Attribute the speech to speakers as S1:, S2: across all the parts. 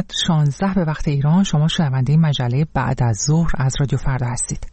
S1: ساعت 16 به وقت ایران. شما شنونده مجله بعد از ظهر از رادیو فردا هستید.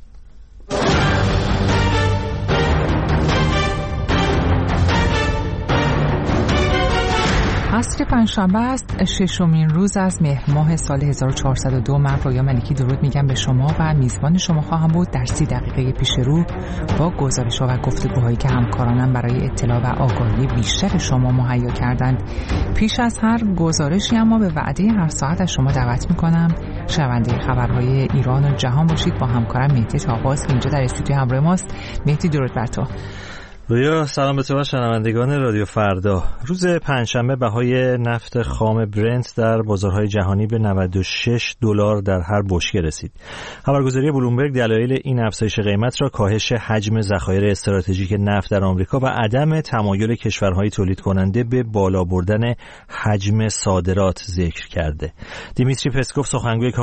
S1: عصر پنجشنبه است، ششمین روز از مهر ماه سال 1402. من رویا ملکی درود میگم به شما و میزبان شما خواهم بود در 30 دقیقه پیش رو با گزارش‌ها و گفتگوهایی که همکارانم برای اطلاع و آگاهی بیشتر شما مهیا کردند. پیش از هر گزارشی اما به وعده هر ساعت از شما دعوت میکنم شنونده خبرهای ایران و جهان باشید. با همکارم مهدی طاهباز که اینجا در استودیو همراه ماست. مهدی درود بر تو.
S2: رویا سلام به تو و شنوندگان رادیو فردا. روز پنجشنبه بهای نفت خام برنت در بازارهای جهانی به $96 در هر بشکه رسید. خبرگزاری بلومبرگ دلایل این افزایش قیمت را کاهش حجم ذخایر استراتژیک نفت در آمریکا و عدم تمایل کشورهای تولید کننده به بالا بردن حجم صادرات ذکر کرده. دیمیتری پسکوف سخنگوی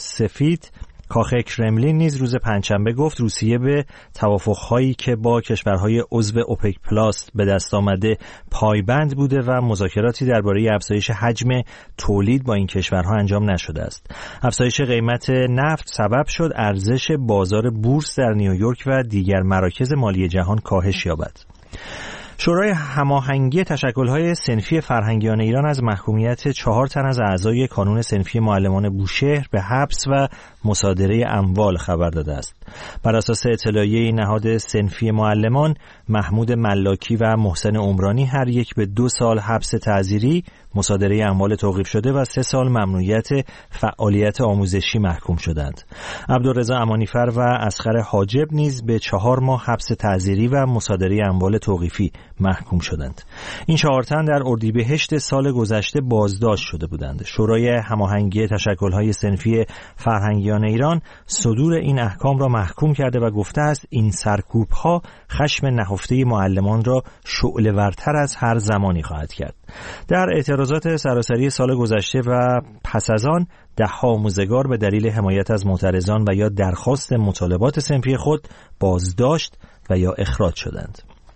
S2: کاخ کرملین نیز روز پنجشنبه گفت روسیه به توافق‌هایی که با کشورهای عضو اوپک پلاس به دست آمده پایبند بوده و مذاکراتی درباره افزایش حجم تولید با این کشورها انجام نشده است. افزایش قیمت نفت سبب شد ارزش بازار بورس در نیویورک و دیگر مراکز مالی جهان کاهش یابد. شورای هماهنگی تشکل‌های صنفی فرهنگیان ایران از محکومیت 4 تن از اعضای کانون صنفی معلمان بوشهر به حبس و مصادره اموال خبر داده است. بر اساس اطلاعیه نهاد صنفی معلمان، محمود ملاکی و محسن عمرانی هر یک به 2 سال حبس تعزیری، مصادره اموال توقیف شده و 3 سال ممنوعیت فعالیت آموزشی محکوم شدند. عبدالرضا امانیفر و اصغر حاجب نیز به 4 ماه حبس تعزیری و مصادره اموال توقیفی محکوم شدند. این 4 تن در اردیبهشت سال گذشته بازداشت شده بودند. شورای هماهنگی تشکل‌های صنفی فرهنگیان ایران صدور این احکام را محکوم کرده و گفته است این سرکوب‌ها خشم نهفته معلمان را شعله‌ورتر از هر زمانی خواهد کرد. در اعتراضات سراسری سال گذشته و پس از آن ده‌ها آموزگار به دلیل حمایت از معترضان و یا درخواست مطالبات صنفی خود بازداشت و یا اخراج شدند.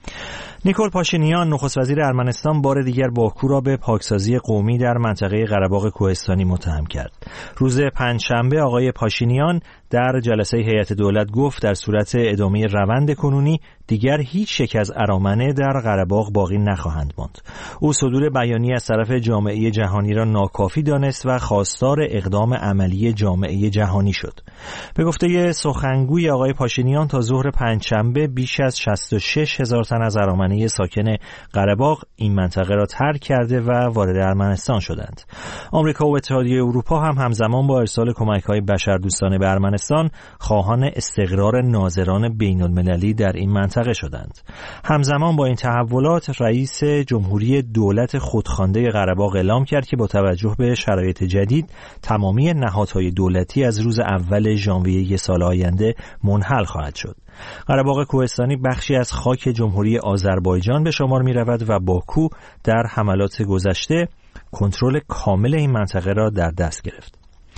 S2: نیکول پاشینیان نخست وزیر ارمنستان بار دیگر باکو را به پاکسازی قومی در منطقه قره‌باغ کوهستانی متهم کرد. روز پنجشنبه آقای پاشینیان در جلسه هیئت دولت گفت در صورت ادامه روند کنونی دیگر هیچ یک از ارامنه در قره‌باغ باقی نخواهند ماند. او صدور بیانیه از طرف جامعه جهانی را ناکافی دانست و خواستار اقدام عملی جامعه جهانی شد. به گفته سخنگوی آقای پاشینیان تا ظهر پنجشنبه بیش از 66,000 تن از ارامنه ساکن قره‌باغ این منطقه را ترک کرده و وارد ارمنستان شدند. آمریکا و اتحادیه اروپا هم همزمان با ارسال کمک‌های بشردوستانه به ارمنستان خواهان استقرار ناظران بین‌المللی در این منطقه شدند. همزمان با این تحولات رئیس جمهوری دولت خودخوانده قره‌باغ اعلام کرد که با توجه به شرایط جدید تمامی نهادهای دولتی از روز اول ژانویه سال آینده منحل خواهد شد. قره‌باغ کوهستانی بخشی از خاک جمهوری آذربایجان به شمار می رود و باکو در حملات گذشته کنترل کامل این منطقه را در دست گرفت.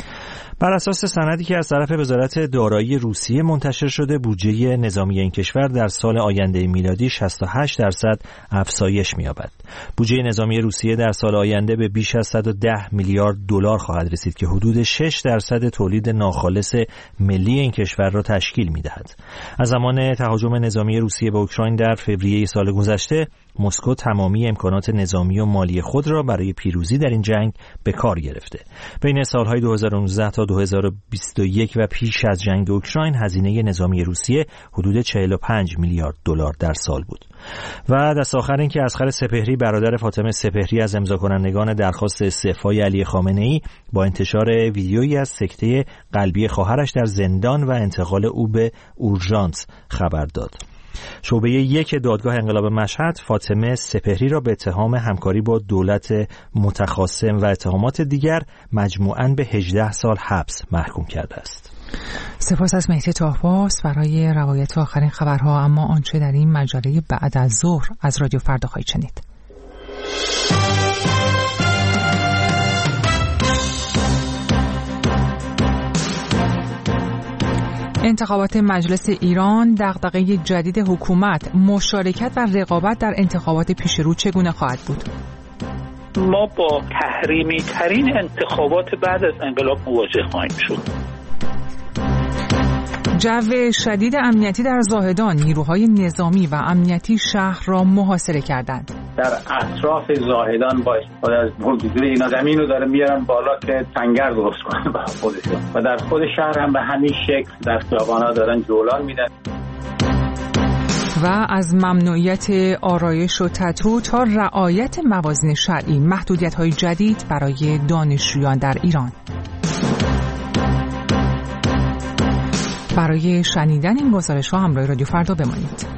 S2: بر اساس سندی که از طرف وزارت دارایی روسیه منتشر شده، بودجه نظامی این کشور در سال آینده میلادی 68% افزایش می‌یابد. بودجه نظامی روسیه در سال آینده به بیش از 110 میلیارد دلار خواهد رسید که حدود 6% تولید ناخالص ملی این کشور را تشکیل می‌دهد. از زمان تهاجم نظامی روسیه به اوکراین در فوریه سال گذشته، مسکو تمامی امکانات نظامی و مالی خود را برای پیروزی در این جنگ به کار گرفته. بین سالهای 2019 تا 2021 و پیش از جنگ اوکراین هزینه نظامی روسیه حدود 45 میلیارد دلار در سال بود. و دست آخر این که اصغر سپهری برادر فاطمه سپهری از امضا کنندگان درخواست استعفای علی خامنه‌ای با انتشار ویدیویی از سکته قلبی خواهرش در زندان و انتقال او به اورژانس خبر داد. شعبه 1 دادگاه انقلاب مشهد فاطمه سپهری را به اتهام همکاری با دولت متخاصم و اتهامات دیگر مجموعاً به 18 سال حبس محکوم کرده است.
S1: سپاس از مهدی طاهباز برای روایت آخرین خبرها. اما آنچه در این مجله بعد از ظهر از رادیو فردا خواهید شنید. انتخابات مجلس ایران، دغدغه جدید حکومت، مشارکت و رقابت در انتخابات پیشرو چگونه خواهد بود؟
S3: ما با تحریمی ترین انتخابات بعد از انقلاب مواجه خواهیم شد.
S1: جو شدید امنیتی در زاهدان، نیروهای نظامی و امنیتی شهر را محاصره کردند.
S4: در اطراف زاهدان با استفاده از بلدوزر اینا زمین رو داره میارن بالا که تنگر درست کنن برای خودشون و در خود شهر هم به همین شکل در خیابانا دارن جولان میدن.
S1: و از ممنوعیت آرایش و تتو تا رعایت موازین شرعی، محدودیت‌های جدید برای دانشجویان در ایران. برای شنیدن این گزارش‌ها همراه رادیو فردا بمانید.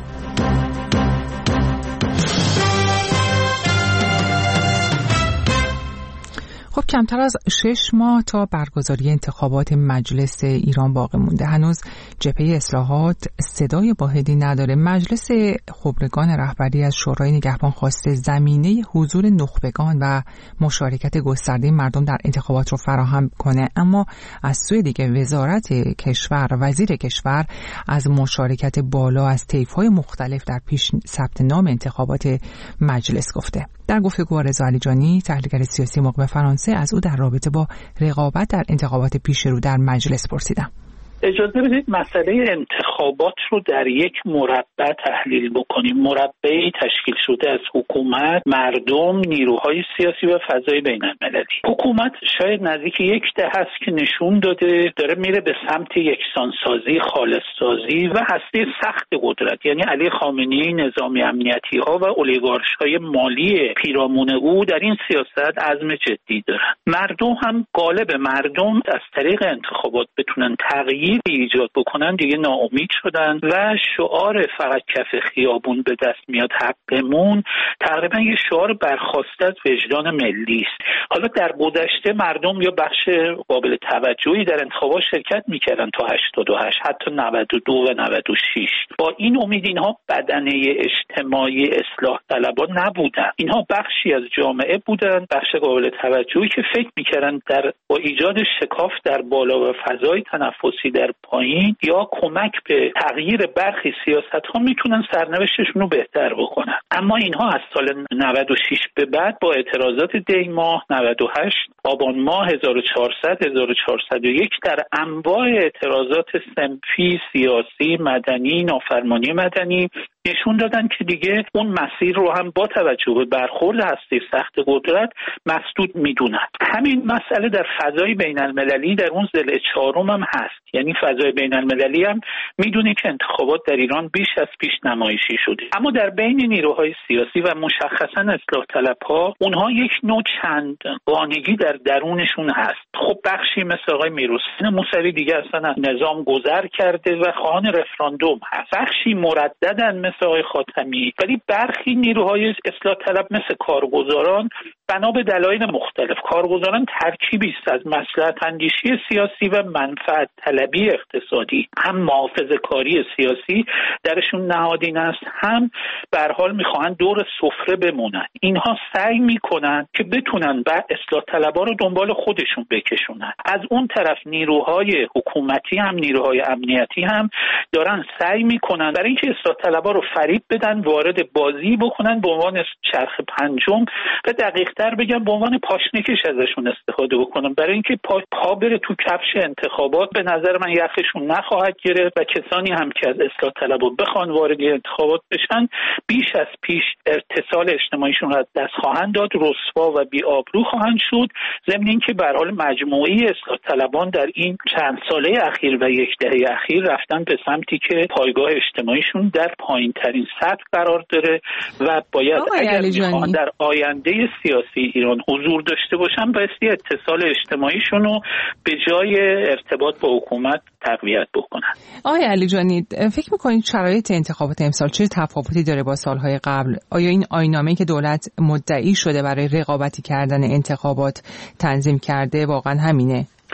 S1: خب کمتر از 6 ماه تا برگزاری انتخابات مجلس ایران باقی مونده. هنوز جبهه اصلاحات صدای واحدی نداره. مجلس خبرگان رهبری از شورای نگهبان خواسته زمینه حضور نخبگان و مشارکت گسترده مردم در انتخابات رو فراهم کنه، اما از سوی دیگه وزارت کشور، وزیر کشور از مشارکت بالا از طیف‌های مختلف در پیش ثبت نام انتخابات مجلس گفته. در گفتگو رضا علیجانی، تحلیلگر سیاسی مقیم فرانسه، از او در رابطه با رقابت در انتخابات پیش رو در مجلس پرسیدم.
S3: اجازه بدید مسئله انتخابات رو در یک مربع تحلیل بکنیم. مربعی تشکیل شده از حکومت، مردم، نیروهای سیاسی و فضای بین المللی. حکومت شاید نزدیک یک دهه است که نشون داده داره میره به سمت یکسانسازی، خالص‌سازی و هسته سخت قدرت، یعنی علی خامنه‌ای، نظام امنیتی ها و اولیگارش های مالی پیرامون او در این سیاست عزم جدی دارن. مردم هم غالب مردم از طریق انتخابات بتونن تغییر ایجاد بکنن دیگه ناامید شدن و شعار فقط کف خیابون به دست میاد حقمون تقریبا یه شعار برخواسته از وجدان ملی است. حالا در گذشته مردم یا بخش قابل توجهی در انتخابات شرکت میکردن تا 88 حتی 92 و 96. با این امید اینها بدنه اجتماعی اصلاح طلبان نبودن، اینها بخشی از جامعه بودن، بخش قابل توجهی که فکر میکردن با ایجاد شکاف در بالا و فضای تنفسی در پایین یا کمک به تغییر برخی سیاست‌ها میتونن سرنوشتشون رو بهتر بکنن. اما اینها از سال 96 به بعد با اعتراضات دی ماه، 98 آبان ماه، 1400 1401 در انواع اعتراضات صنفی، سیاسی، مدنی، نافرمانی مدنی نشون دادن که دیگه اون مسیر رو هم با توجه به برخورد هسته سخت قدرت مسدود میدونن. همین مسئله در فضای بین المللی در اون ضلع چهارم هم هست، یعنی فضای بین المللی هم میدونه که انتخابات در ایران بیش از پیش نمایشی شده، اما در بین نیروهای سیاسی و مشخصا اصلاح طلبها اونها یک نوع چند گانگی در درونشون هست. خب بخشی مثل آقای میرحسین موسوی دیگه اصلا نظام گذر کرده و خواهان رفراندوم هست، بخشی مرددن مثل آقای خاتمی، ولی برخی نیروهای اصلاح طلب مثل کارگزاران بنا به دلایل مختلف، کارگزاران ترکیبی است از مصلحت اندیشی سیاسی و منفعت طلبی اقتصادی، هم محافظه‌کاری سیاسی درشون نهادین است، هم به هر حال میخوان دور سفره بمونن. اینها سعی میکنن که بتونن بعد اصلاح طلبا رو دنبال خودشون بکشونن. از اون طرف نیروهای حکومتی هم نیروهای امنیتی هم دارن سعی میکنن برای اینکه اصلاح طلبا رو فریب بدن، وارد بازی بکنن به عنوان چرخ پنجم و دقیق‌تر بگم به عنوان پاشنکش ازشون استفاده بکنن، برای اینکه پا بره تو کفش انتخابات. به نظر من یخشون نخواهد گرفت و کسانی هم که از اصلاح طلبا بخوان وارد انتخابات بشن بیش از پیش اتصال اجتماعیشون رو از دست خواهند داد، رسوا و بی‌آبرو خواهند شد، ضمن اینکه به هر حال مجموعه اصلاح طلبان در این چند ساله اخیر و یک دهه اخیر رفتن به سمتی که پایگاه اجتماعیشون در پایین‌ترین سطح قرار داره و باید اگر میخوان در آینده سیاسی ایران حضور داشته باشن بایستی اتصال اجتماعیشون رو به جای ارتباط با حکومت تقویت بکنن.
S1: آقای علیجانی، فکر میکنید شرایط انتخابات امسال چه تفاوتی داره با سالهای قبل؟ آیا این آیین‌نامه‌ای که دولت مدعی شده برای رقابتی کردن انتخابات تنظیم کرده واقعا همینه؟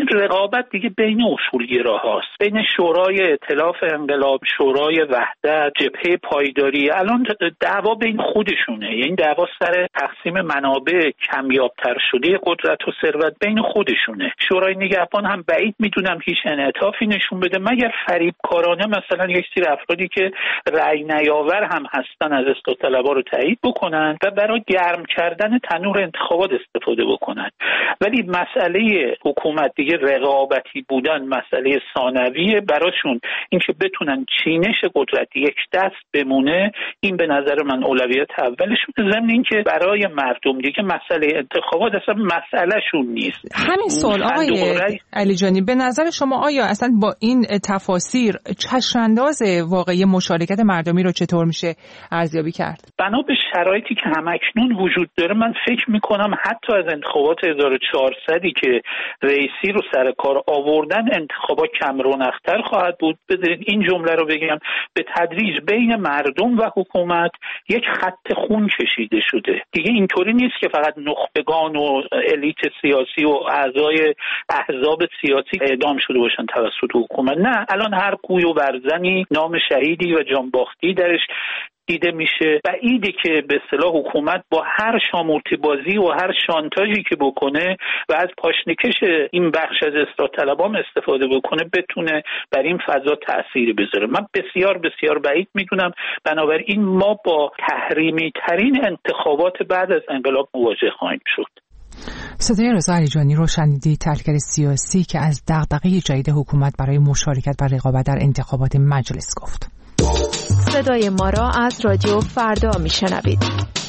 S3: رقابت دیگه بین اصولگراهاست، بین شورای ائتلاف انقلاب، شورای وحدت، جبهه پایداری. الان دعوا بین خودشونه، یعنی دعوا سر تقسیم منابع کمیابتر شده قدرت و ثروت بین خودشونه. شورای نگهبان هم بعید میدونم هیچ انعطافی نشون بده مگر فریبکارانه مثلا یک سری افرادی که رأی نیاور هم هستن از اصلاح طلبها رو تایید بکنن و برای گرم کردن تنور انتخابات استفاده بکنن. ولی مسئله حکومت دیگه رقابتی بودن مسئله ثانویه براشون. اینکه بتونن چینش قدرت یک دست بمونه این به نظر من اولویت اولشون. ضمن اینکه برای مردم دیگه مسئله انتخابات اصلا مسئله شون نیست.
S1: همین سوال آقای علی جانی، به نظر شما آیا اصلا با این تفاسیر چشم‌انداز واقعی مشارکت مردمی رو چطور میشه ارزیابی کرد؟
S3: بنا به شرایطی که همکنون وجود داره من فکر میکنم حتی از انتخابات 1400 که رئیسی رو سر کار آوردن انتخابات کم رونق‌تر خواهد بود. بذارید این جمله رو بگم، به تدریج بین مردم و حکومت یک خط خون کشیده شده. دیگه اینطوری نیست که فقط نخبگان و الیت سیاسی و اعضای احزاب سیاسی اعدام شده باشن توسط حکومت. نه، الان هر کوی و برزنی نام شهیدی و جانباختی درش دیده میشه. بعیده که به اصطلاح حکومت با هر شامورتی بازی و هر شانتاژی که بکنه و از پاشنکش این بخش از اصلاح طلبان استفاده بکنه بتونه بر این فضا تأثیری بذاره. من بسیار بسیار بعید میدونم. بنابراین ما با تحریمی ترین انتخابات بعد از انقلاب مواجه خواهیم شد.
S1: صدای رضا علیجانی رو شنیدید، تحلیلگر سیاسی که از دغدغه جدید حکومت برای مشارکت و رقابت در انتخابات مجلس گفت.
S5: صدای ما را از رادیو فردا میشنوید.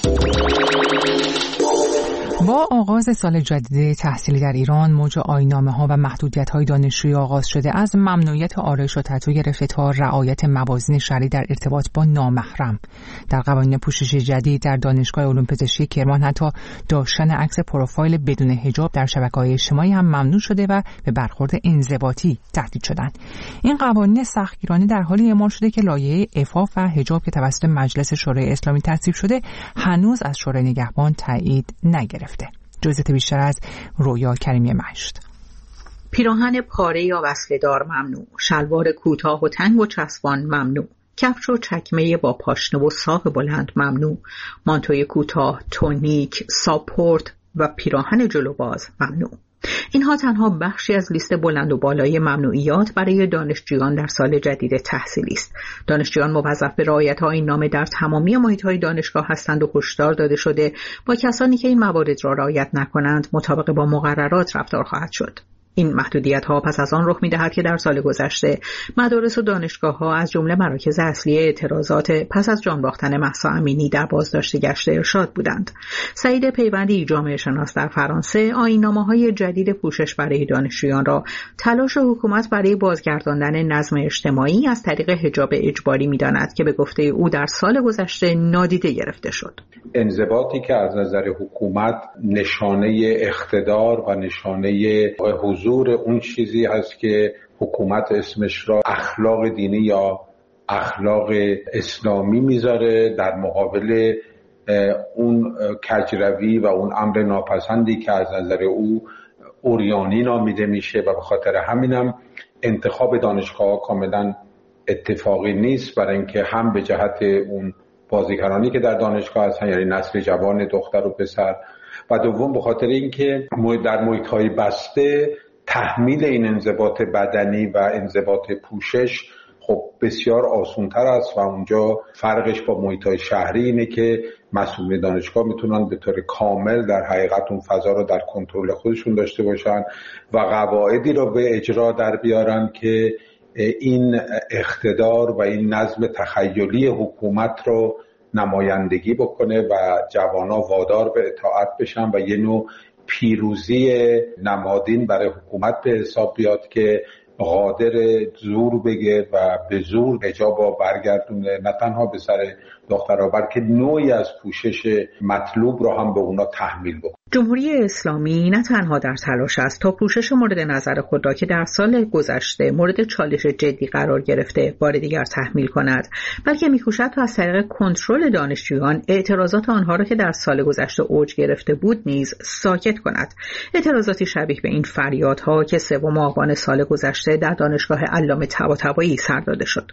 S1: با آغاز سال جدید تحصیلی در ایران، موج آیین‌نامه‌ها و محدودیت‌های دانشجویی آغاز شده. از ممنوعیت آرایش و تتو گرفته تا رعایت موازین شرعی در ارتباط با نامحرم. در قوانین پوششی جدید در دانشگاه علوم پزشکی کرمان حتی داشتن عکس پروفایل بدون حجاب در شبکه‌های اجتماعی هم ممنوع شده و به برخورد انضباطی تهدید شدند. این قوانین سختگیرانه در حالی اعمال شده که لایحه عفاف و حجاب که توسط مجلس شورای اسلامی تصویب شده هنوز از شورای نگهبان تایید نگرفته. جزئیات بیشتر از رویا کریمی مشت.
S6: پیراهن پاره یا وصله‌دار ممنوع، شلوار کوتاه و تنگ و چسبان ممنوع، کفش و چکمه با پاشنه و ساق بلند ممنوع، مانتوی کوتاه، تونیک، ساپورت و پیراهن جلوباز ممنوع. اینها تنها بخشی از لیست بلند و بالای ممنوعیات برای دانشجویان در سال جدید تحصیلی است. دانشجویان موظف به رعایت این نامه در تمامی محیط‌های دانشگاه هستند و هشدار داده شده با کسانی که این موارد را رعایت نکنند مطابق با مقررات رفتار خواهد شد. این محدودیت‌ها پس از آن رخ می‌دهد که در سال گذشته مدارس و دانشگاه‌ها از جمله مراکز اصلی اعتراضات پس از جان باختن مهسا امینی در بازداشت گشت ارشاد بودند. سعید پیوندی، جامعه شناس در فرانسه، آیین‌نامه‌های جدید پوشش برای دانشجویان را تلاش حکومت برای بازگرداندن نظم اجتماعی از طریق حجاب اجباری می‌داند که به گفته او در سال گذشته نادیده گرفته شد.
S7: انضباطی که از نظر حکومت نشانه اقتدار و نشانه حضور اون چیزی هست که حکومت اسمش را اخلاق دینی یا اخلاق اسلامی میذاره در مقابل اون کجروی و اون امر ناپسندی که از نظر او اوریانی نامیده میشه و به خاطر همینم انتخاب دانشگاه کاملا اتفاقی نیست، برای اینکه هم به جهت اون بازیگرانی که در دانشگاه هستن یعنی نسل جوان دختر و پسر و دوم به خاطر اینکه در محیط‌های بسته تحمیل این انضباط بدنی و انضباط پوشش خب بسیار آسان‌تر است و اونجا فرقش با محیط‌های شهری اینه که مسئولین دانشگاه میتونن به طور کامل در حقیقت اون فضا رو در کنترل خودشون داشته باشن و قواعدی رو به اجرا در بیارن که این اقتدار و این نظم تخیلی حکومت رو نمایندگی بکنه و جوانا وادار به اطاعت بشن و یه نوع پیروزی نمادین برای حکومت به حساب بیاد که قادر زور بگه و به زور حجاب برگردونه نه تنها به سر دخترها، بلکه نوعی از پوشش مطلوب را هم به اونا تحمیل بکنه.
S6: جمهوری اسلامی نه تنها در تلاش است تا پوشش مورد نظر خود را که در سال گذشته مورد چالش جدی قرار گرفته بار دیگر تحمیل کند، بلکه می‌کوشد تا از طریق کنترل دانشجویان اعتراضات آنها را که در سال گذشته اوج گرفته بود نیز ساکت کند. اعتراضاتی شبیه به این فریادها که 3 آبان سال گذشته در دانشگاه علامه طباطبایی سر داده شد.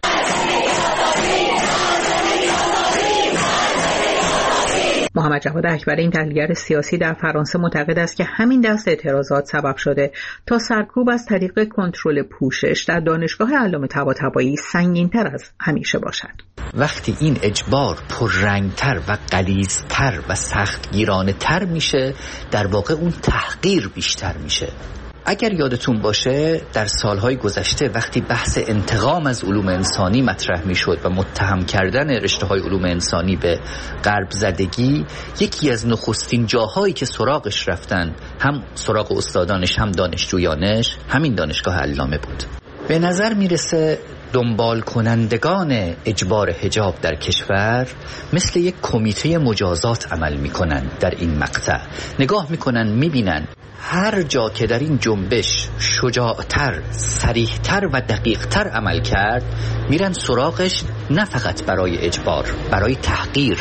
S6: محمد جواد اکبری، این تحلیلگر سیاسی در فرانسه، معتقد است که همین دست اعتراضات سبب شده تا سرکوب از طریق کنترل پوشش در دانشگاه علامه طباطبایی سنگین‌تر از همیشه باشد.
S8: وقتی این اجبار پررنگتر و غلیظتر و سختگیرانه‌تر میشه، در واقع اون تحقیر بیشتر میشه. اگر یادتون باشه در سالهای گذشته وقتی بحث انتقام از علوم انسانی مطرح میشد و متهم کردن رشته‌های علوم انسانی به غرب زدگی، یکی از نخستین جاهایی که سراغش رفتن، هم سراغ استادانش هم دانشجویانش، همین دانشگاه علامه بود. به نظر میرسه دنبال کنندگان اجبار حجاب در کشور مثل یک کمیته مجازات عمل میکنن. در این مقطع نگاه میکنن، میبینن هر جا که در این جنبش شجاعتر، صریحتر و دقیقتر عمل کرد، میرن سراغش، نه فقط برای اجبار، برای تحقیر.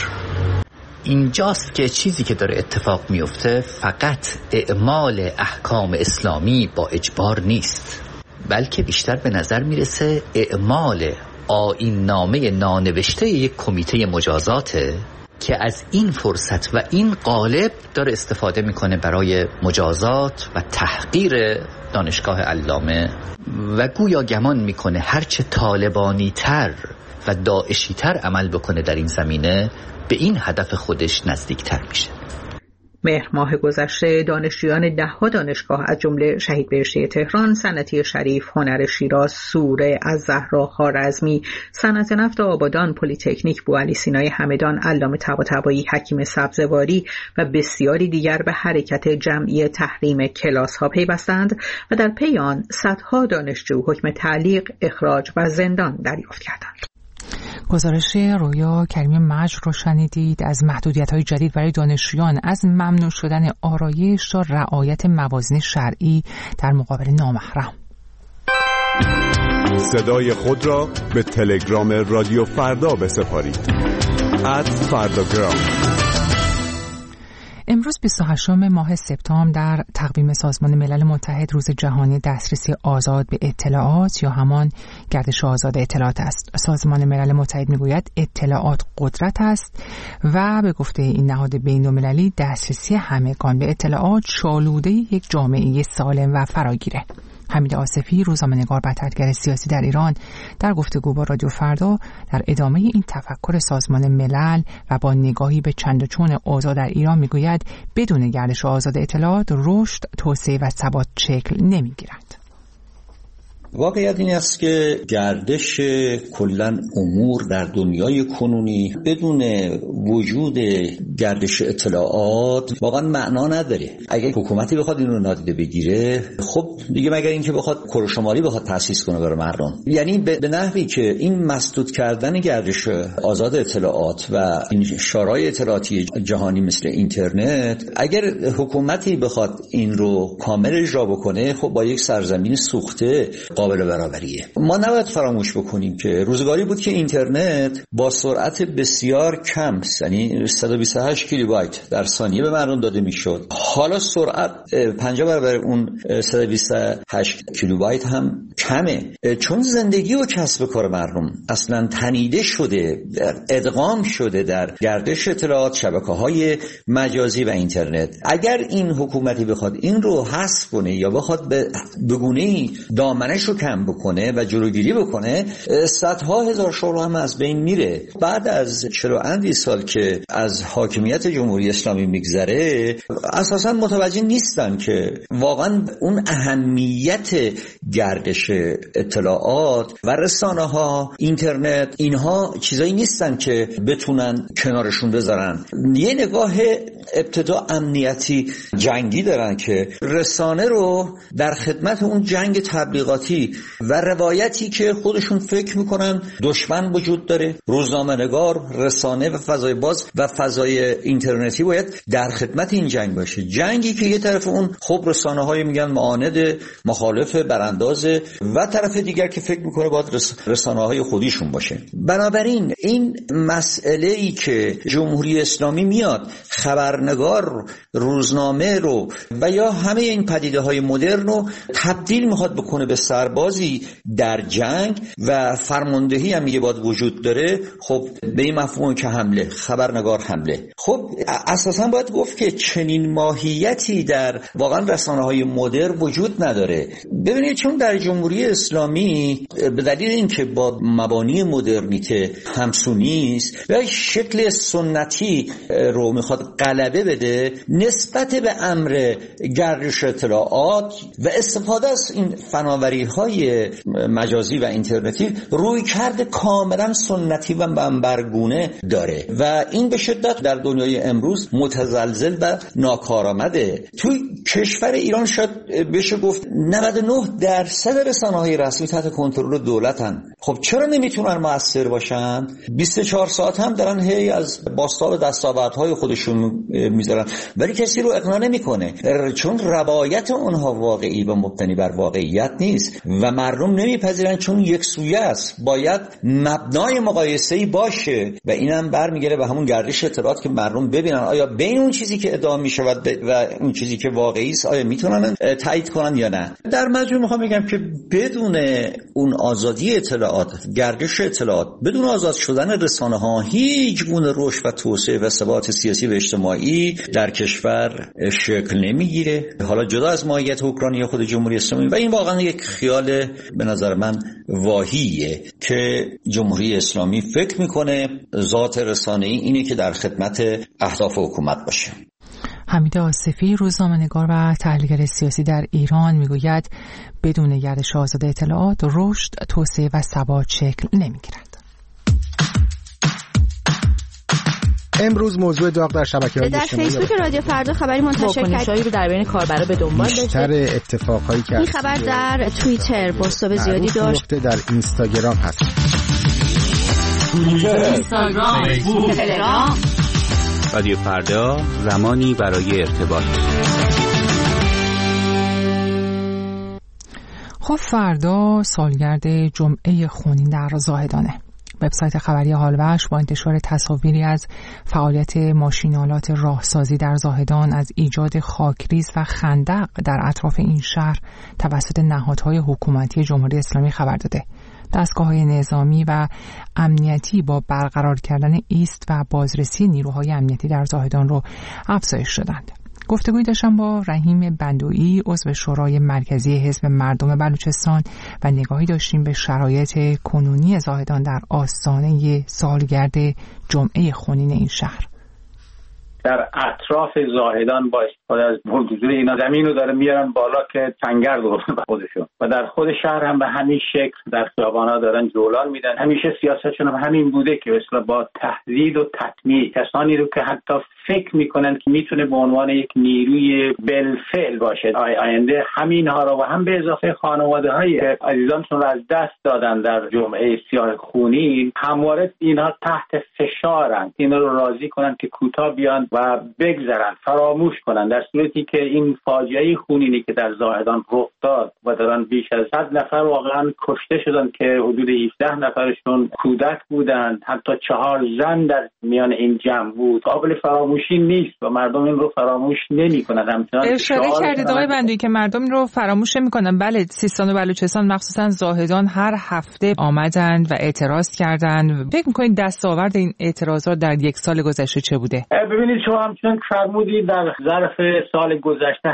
S8: اینجاست که چیزی که داره اتفاق میفته فقط اعمال احکام اسلامی با اجبار نیست، بلکه بیشتر به نظر میرسه اعمال آیین نامه نانوشته یک کمیته مجازاته که از این فرصت و این قالب داره استفاده میکنه برای مجازات و تحقیر دانشگاه علامه و گویا گمان میکنه هرچه طالبانی تر و داعشی تر عمل بکنه در این زمینه به این هدف خودش نزدیکتر میشه.
S6: مهر ماه گذشته دانشجویان 10 دانشگاه از جمله شهید بهشتی تهران، صنعتی شریف، هنر شیراز، سوره، الزهرا، خوارزمی، صنعت نفت آبادان، پلی‌تکنیک بوعلی سینای همدان، علامه طباطبایی، حکیم سبزواری و بسیاری دیگر به حرکت جمعی تحریم کلاس‌ها پیوستند و در پی آن صدها دانشجو حکم تعلیق، اخراج و زندان دریافت کردند.
S1: گزارش رویا کریمی مجر رو شنیدید. از محدودیت‌های جدید برای دانشجویان، از ممنوع شدن آرایش تا رعایت موازین شرعی در مقابل نامحرم.
S9: صدای خود را به تلگرام رادیو فردا بسپارید. @فرداگرام.
S1: امروز 28 ماه سپتامبر در تقویم سازمان ملل متحد روز جهانی دسترسی آزاد به اطلاعات یا همان گردش آزاد اطلاعات است. سازمان ملل متحد میگوید اطلاعات قدرت است و به گفته این نهاد بین‌المللی دسترسی همگان به اطلاعات شالوده یک جامعه سالم و فراگیره. حمید آصفی، روزنامه‌نگار و تحلیلگر سیاسی در ایران، در گفتگو با رادیو فردا در ادامه این تفکر سازمان ملل و با نگاهی به چند و چون اوضاع در ایران میگوید بدون گردش آزاد اطلاعات رشد، توسعه و ثبات شکل نمیگیرد.
S10: واقعیت این است که گردش کلاً امور در دنیای کنونی بدون وجود گردش اطلاعات واقعاً معنا نداره. اگر حکومتی بخواد این رو نادیده بگیره، خب دیگه مگر اینکه بخواد کروشماری بخواد تأسیس کنه برای مردم، یعنی به نحوی که این مسدود کردن گردش آزاد اطلاعات و این شورای اطلاعاتی جهانی مثل اینترنت، اگر حکومتی بخواد این رو کامل اجرا بکنه، خب با یک سرزمین سوخته قابل برابریه. ما نباید فراموش بکنیم که روزگاری بود که اینترنت با سرعت بسیار کم، یعنی 128 کیلوبایت در ثانیه به مردم داده میشد. حالا سرعت 50 برابر اون 128 کیلوبایت هم کمه، چون زندگی و کسب کار مردم اصلا تنیده شده، ادغام شده در گردش اطلاعات، شبکه‌های مجازی و اینترنت. اگر این حکومتی بخواد این رو حذف کنه یا بخواد به گونه‌ای دامنش رو کم بکنه و جلوگیری بکنه، صدها هزار شغل هم از بین میره. بعد از 40 سال که از حاکمیت جمهوری اسلامی میگذره، اساسا متوجه نیستن که واقعا اون اهمیت گردش اطلاعات و رسانه ها، اینترنت، اینها چیزایی نیستن که بتونن کنارشون بذارن. یه نگاه ابتدا امنیتی جنگی دارن که رسانه رو در خدمت اون جنگ تبلیغاتی و روایتی که خودشون فکر میکنن دشمن وجود داره، روزنامه‌نگار، رسانه و فضای باز و فضای اینترنتی باید در خدمت این جنگ باشه. جنگی که یه طرف اون خب رسانه‌های میگن معاند، مخالف، براندازه و طرف دیگر که فکر میکنه باید رسانه‌های خودیشون باشه. بنابراین این مسئله‌ای که جمهوری اسلامی میاد خبرنگار روزنامه رو و یا همه این پدیده‌های مدرن رو تبدیل میخواد بکنه به سربازی در جنگ و فرماندهی هم میگه باید وجود داره، خب به این مفهوم که حمله، خبرنگار حمله. خب اساسا باید گفت که چنین ماهیتی در واقعا رسانه‌های مدرن وجود نداره. ببینید چون در جمهوری اسلامی به دلیل اینکه با مبانی مدرنیته همسو نیست و شکل سنتی رو میخواد غلبه بده، نسبت به امر گردش اطلاعات و استفاده از این فناوری‌های مجازی و اینترنتی روی کرده کاملا سنتی و منبرگونه داره و این به شدت در دنیای امروز متزلزل و ناکارآمده. توی کشور ایران شاید بشه گفت 99% رسانه‌های رسمی تحت کنترل دولتن. خب چرا نمیتونن مؤثر باشن؟ 24 ساعت هم دارن هی از باستاب دستاوردهای خودشون میذارن ولی کسی رو اقناع نمیکنه، چون روایت اونها واقعی و مبتنی بر واقعیت نیست و مردم نمیپذیرن چون یک سویه است. باید مبنای مقایسه‌ای باشه و اینم برمیگره به همون گردش اطلاعات که مردم ببینن آیا بین اون چیزی که ادعا میشه و اون چیزی که واقعی است آیا میتونن تایید کنن یا نه. در مجموع میخوام بگم که بدون اون آزادی اطلاعات، گردش اطلاعات، بدون آزاد شدن رسانه‌ها هیچ گونه رشد و توسعه و ثبات سیاسی و اجتماعی در کشور شکل نمیگیره. حالا جدا از ماهیت حکمرانی خود جمهوری اسلامی و این واقعا یک خیال به نظر من واهیه که جمهوری اسلامی فکر میکنه ذات رسانه‌ای اینه که در خدمت اهداف حکومت باشه.
S1: حمید آصفی روزنامه‌نگار و تحلیلگر سیاسی در ایران میگوید بدون گردش آزاد اطلاعات رشد، توسعه و ثبات شکل نمیگیرد.
S11: امروز موضوع داغ در شبکه‌های اجتماعی
S12: در فیسبوک رادیو فردا خبری منتشر کرد رو در بین کاربرا به دنبال داشته.
S11: بیشتر اتفاقایی که
S12: این خبر در توییتر بازتاب زیادی داشت.
S11: در اینستاگرام هست.
S12: اینستاگرام، فیسبوک، تلگرام.
S13: رادیو فردا، زمانی برای ارتباط.
S1: خب فردا سالگرد جمعه خونین در زاهدانه. وبسایت خبری حالوش با انتشار تصاویری از فعالیت ماشین‌آلات راهسازی در زاهدان از ایجاد خاکریز و خندق در اطراف این شهر توسط نهادهای حکومتی جمهوری اسلامی خبر داده. دستگاه‌های نظامی و امنیتی با برقرار کردن ایست و بازرسی نیروهای امنیتی در زاهدان رو افزایش دادند. گفتگوی داشتم با رحیم بندویی عضو شورای مرکزی حزب مردم بلوچستان و نگاهی داشتیم به شرایط کنونی زاهدان در آستانه سالگرد جمعه خونین این شهر.
S4: در اطراف زاهدان با استفاده از بلدوزر اینا زمین رو داره میارن بالا که تنگر درست کنه خودشون و در خود شهر هم به همین شکل در خیابانا دارن جولان میدن. همیشه سیاستشون هم همین بوده که مثلا با تهدید و تطمیع کسانی رو که حتی فکر میکنن که میتونه به عنوان یک نیروی بالفعل باشه آینده همینها رو و هم به اضافه خانواده‌های عزیزانشون رو از دست دادن در جمعه سیاه خونین، همواره اینها تحت فشارن اینا رو راضی کنن که کوتاه بیان و بگذرن، فراموش کنن، در صورتی که این فاجعه خونینی که در زاهدان رخ داد و دارن بیش از 100 نفر واقعا کشته شدن که حدود 17 نفرشون کودک بودند، حتی 4 زن در میان این جمع بود، قابل فراموشی نیست و مردم این رو فراموش نمی‌کنن. همچنان
S1: اشاره کردید آقای بندویی که مردم رو فراموش نمی‌کنن. بله، سیستان و بلوچستان مخصوصا زاهدان هر هفته آمدند و اعتراض کردند. فکر می‌کنید دستاورد این اعتراضات در یک سال گذشته چه بوده؟
S4: ببینید شما همچنان فرمودید در ظرف سال گذشته هر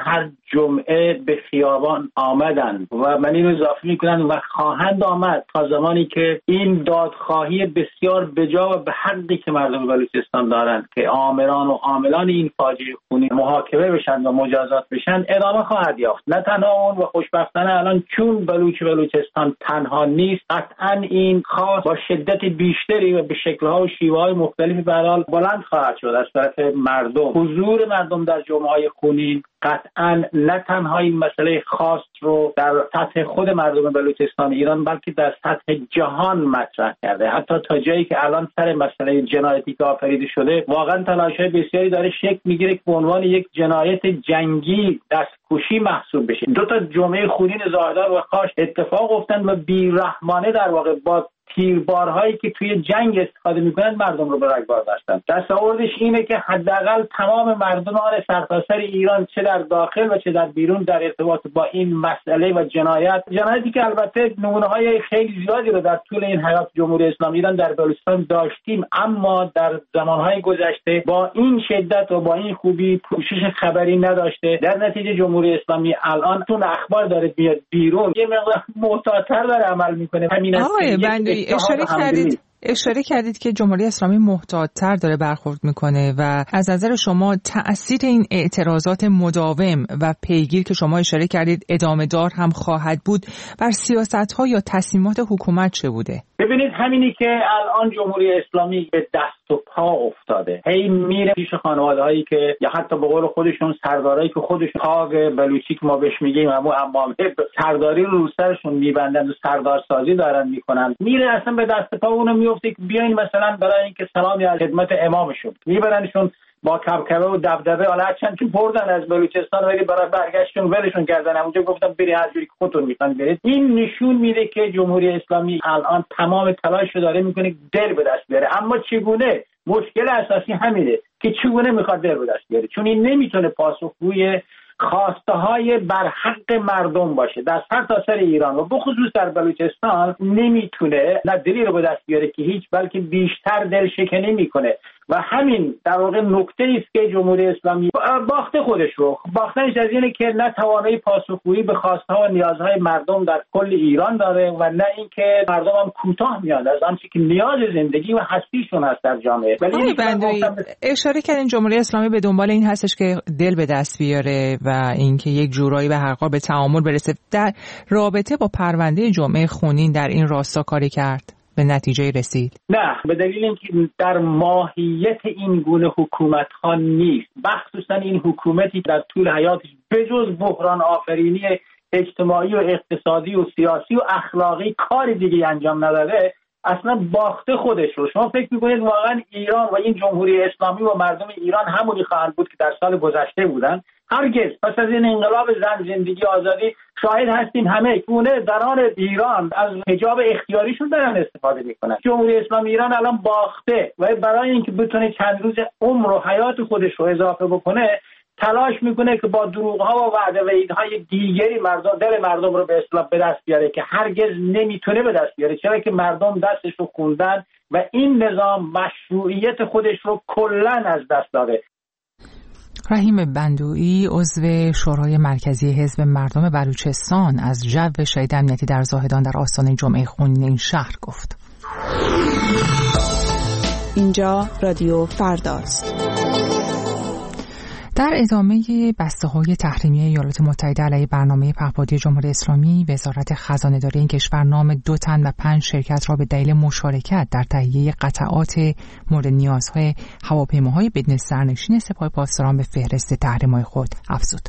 S4: جمعه به خیابان آمدن و من اینو اضافه میکنم و خواهند آمد تا زمانی که این دادخواهی بسیار بجا و به حقی که مردم بلوچستان دارند که آمران و عاملان این فاجعه خونی محاکمه بشن و مجازات بشن ادامه خواهد یافت. نه تنها اون و خوشبختانه الان چون بلوچستان تنها نیست، قطعا این خواست با شدت بیشتری و به شکل‌ها و شیوه‌های مختلفی به هر حال بلند خواهد شد از طرف مردم. حضور مردم در جمعه‌های خونین قطعا نه تنها این مسئله خاص رو در سطح خود مردم بلوچستان ایران بلکه در سطح جهان مطرح کرده، حتی تا جایی که الان سر مسئله جنایتی که آفریده شده واقعا تلاش‌های بسیاری داره شکل میگیره که به عنوان یک جنایت جنگی دستکشی محسوب بشه. 2 جمعه خونین زاهدان و خاش اتفاق افتاد و بیرحمانه در واقع با تیربارهایی که توی جنگ استفاده میکنن مردم رو به رگبار داشتن. تصورش اینه که حداقل تمام مردمان سرتاسر ایران چه در داخل و چه در بیرون در ارتباط با این مسئله و جنایتی که البته نمونه‌های خیلی زیادی رو در طول این حیات جمهوری اسلامی ایران در بلوچستان داشتیم، اما در زمانهای گذشته با این شدت و با این خوبی پوشش خبری نداشته. در نتیجه جمهوری اسلامی الان چون اخبار داره بیاد بیرون یه مقدار محتاط‌تر داره عمل میکنه. همین است
S1: اشاره کردید که جمهوری اسلامی محتاط‌تر داره برخورد میکنه و از نظر شما تأثیر این اعتراضات مداوم و پیگیر که شما اشاره کردید ادامه دار هم خواهد بود بر سیاست‌ها یا تصمیمات حکومت چه بوده؟
S4: ببینید همینی که الان جمهوری اسلامی به دست و پا افتاده، هی میره پیش خانواده‌هایی که یا حتی به قول خودشون سردارایی که خودشون تاگ بلوچی که ما بهش میگیم اما امامه سرداری رو سرشون میبندن و سردارسازی دارن میکنن، میره اصلا به دست پا اونو میفته که بیاین مثلا برای اینکه سلامی از خدمت امامشون میبرنشون با کبکبه و دبدبه، حالا هرچند که بردن از بلوچستان ولی برای برگشتشون ولشون کردن، اونجا گفتم بری هر جوری که خودتون میخوان برید. این نشون میده که جمهوری اسلامی الان تمام تلاش رو داره میکنه دل به دست بیاره. اما چگونه؟ مشکل اساسی همینه که چگونه میخواد دل به دست بیاره، چون این نمیتونه پاسخگوی خواسته های بر حق مردم باشه در سرتاسر ایران و بخصوص در بلوچستان. نمیتونه نه دلی رو به دست بیاره که هیچ، بلکه بیشتر دل شکنی میکنه و همین در واقع نکته است که جمهوری اسلامی باخته خودش رو. باختنش از اینه که نه توانایی پاسخگویی به خواسته ها و نیازهای مردم در کل ایران داره و نه اینکه مردم هم کوتاه میاد از آنچه که نیاز زندگی و هستیشون هست در جامعه. ولی
S1: اشاره کردین جمهوری اسلامی به دنبال این هستش که دل به دست بیاره و اینکه یک جورایی به هر حال به تعامل برسه. در رابطه با پرونده جمعه خونین در این راستا کاری کرد؟ به نتیجه رسید؟
S4: نه، به دلیل اینکه در ماهیت این گونه حکومت ها نیست. مخصوصا این حکومتی در طول حیاتش بجز بحران آفرینی اجتماعی و اقتصادی و سیاسی و اخلاقی کار دیگه انجام نداده، اصلا باخته خودش رو. شما فکر میکنید واقعا ایران و این جمهوری اسلامی و مردم ایران همونی خواهند بود که در سال گذشته بودن؟ هرگز. پس از این انقلاب زن، زندگی، آزادی شاهد هستیم همه گونه زنان ایران از حجاب اختیاریشون دارن استفاده میکنن. جمهوری اسلامی ایران الان باخته و برای اینکه بتونه چند روز عمر و حیات خودش رو اضافه بکنه تلاش میکنه که با دروغ‌ها و وعده وعیدهای دیگری دل مردم رو به اصطلاح به دست بیاره که هرگز نمیتونه به دست بیاره، چرا که مردم دستش رو خوندن و این نظام مشروعیت خودش رو کلاً از دست داده.
S1: رحیم بندویی عضو شورای مرکزی حزب مردم بلوچستان از جو شهید امنیتی در زاهدان در آستانه جمعه خونین این شهر گفت.
S5: اینجا رادیو فرداست.
S1: در ادامه بسته‌های تحریمی ایالات متحده علیه برنامه پهپادی جمهوری اسلامی، وزارت خزانه‌داری این کشور نام 2 تن و 5 شرکت را به دلیل مشارکت در تهیه قطعات مورد نیازهای هواپیماهای بدون سرنشین سپاه پاسداران به فهرست تحریم‌های خود افزود.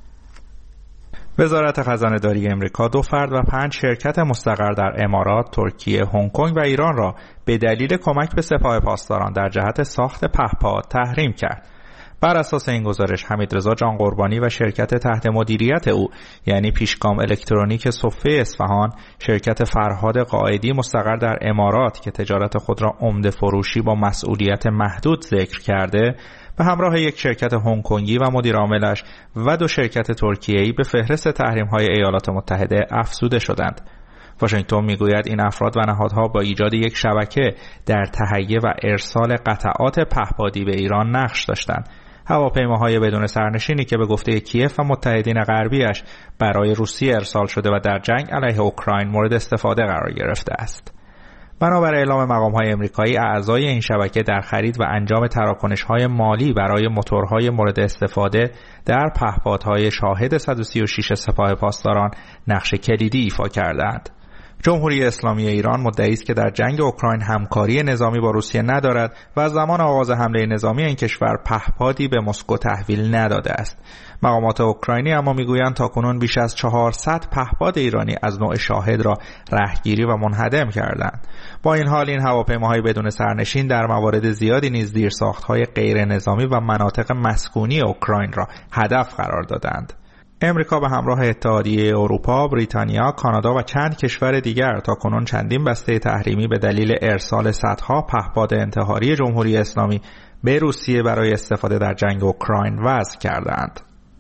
S14: وزارت خزانه‌داری امریکا 2 فرد و 5 شرکت مستقر در امارات، ترکیه، هنگ کنگ و ایران را به دلیل کمک به سپاه پاسداران در جهت ساخت پهپاد تحریم کرد. بر اساس این گزارش حمیدرضا جان قربانی و شرکت تحت مدیریت او یعنی پیشگام الکترونیک صفه اصفهان، شرکت فرهاد قائدی مستقر در امارات که تجارت خود را عمده فروشی با مسئولیت محدود ذکر کرده، به همراه یک شرکت هنگ کنگی و مدیر عاملش و 2 شرکت ترکیه‌ای به فهرست تحریم‌های ایالات متحده افزوده شدند. واشنگتن میگوید این افراد و نهادها با ایجاد یک شبکه در تهیه و ارسال قطعات پهپادی به ایران نقش داشتند. هواپیماهای بدون سرنشینی که به گفته کیف و متحدین غربیش برای روسیه ارسال شده و در جنگ علیه اوکراین مورد استفاده قرار گرفته است. بنابر اعلام مقام‌های آمریکایی، اعضای این شبکه در خرید و انجام تراکنش‌های مالی برای موتورهای مورد استفاده در پهپادهای شاهد 136 سپاه پاسداران نقش کلیدی ایفا کردند. جمهوری اسلامی ایران مدعی است که در جنگ اوکراین همکاری نظامی با روسیه ندارد و از زمان آغاز حمله نظامی این کشور پهپادی به مسکو تحویل نداده است. مقامات اوکراینی اما میگویند تاکنون بیش از 400 پهپاد ایرانی از نوع شاهد را رهگیری و منهدم کردند. با این حال این هواپیماهای بدون سرنشین در موارد زیادی نیز زیرساخت‌های غیر نظامی و مناطق مسکونی اوکراین را هدف قرار دادند. امریکا به همراه اتحادیه اروپا، بریتانیا، کانادا و چند کشور دیگر تاکنون چندین بسته تحریمی به دلیل ارسال صدها پهپاد انتحاری جمهوری اسلامی به روسیه برای استفاده در جنگ اوکراین وضع کردند.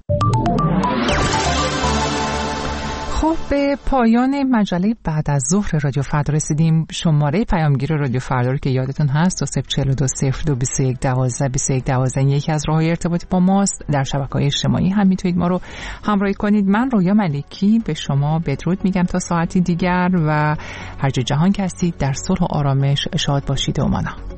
S1: خب به پایان مجله بعد از ظهر رادیو فردا رسیدیم. شماره پیامگیر رادیو فردا رو که یادتون هست 2042022112 یکی از راه‌های ارتباطی با ماست. در شبکه‌های اجتماعی هم میتونید ما رو همراهی کنید. من رویا ملکی به شما بدرود میگم تا ساعتی دیگر و هر جا جهان که هستید در صلح و آرامش شاد باشید و امانا.